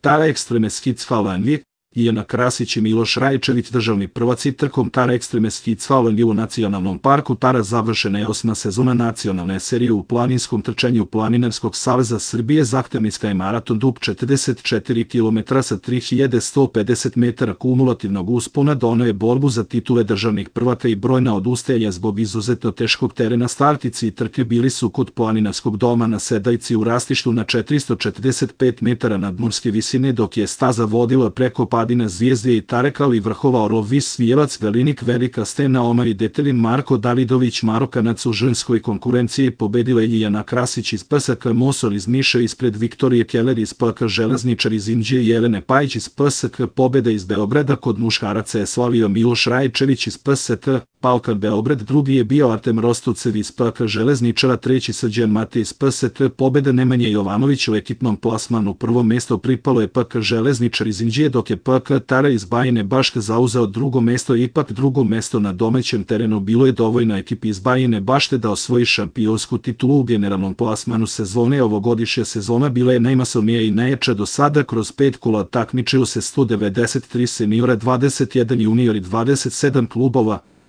Tara Ekstremes Hicvalangi, Ijana Krasić i Miloš Rajčević državni prvaci trkom Tara Ekstremes Hicvalangi u nacionalnom parku Tara završena je 8. sezona nacionalne serije u planinskom trčanju Planinarskog saveza Srbije. Zahtevni Sky maraton dug 44 km sa 3150 metara kumulativnog uspona doneo je borbu za titule državnih prvaka i brojna odustajanja zbog izuzetno teškog terena. Startici i trke bili su kod Planinarskog doma na Sedajci u Rastištu na 445 metara nadmorske visine, dok je staza vodila preko Padina Zvijezde i Tarekal i vrhova Orlovis Svijevac, Velinik, Velika Stena, Omar i Detelin. Marko Davidović, Marokanac u ženskoj konkurenciji, pobedila je Ijana Krasić iz PSK Mosor iz Niša ispred Viktorije Keller iz PK Železničar iz Inđije i Jelene Pajić iz PSK. Pobeda iz Beograda kod muškaraca je slavio Miloš Rajčević iz PSK Palkan Beograd, drugi je bio Artem Rostucev iz PK Železničara, treći Srđan Matej iz PSK. Pobeda Nemanje Jovanović u ekipnom plasmanu. Prvo mesto pripalo je PK Železničar iz Inđije, dok je PK Tara iz Bajine Bašte zauzeo drugo mesto. Ipak drugo mesto na domaćem terenu bilo je dovoljno ekipi iz Bajine Bašte da osvoji šampionsku titulu u generalnom plasmanu sezone. Ovogodišnja sezona bila je najmasovnija i najjača do sada. Kroz 5 kola takmičilo se 193 seniora, 21 junior i 27 klubova.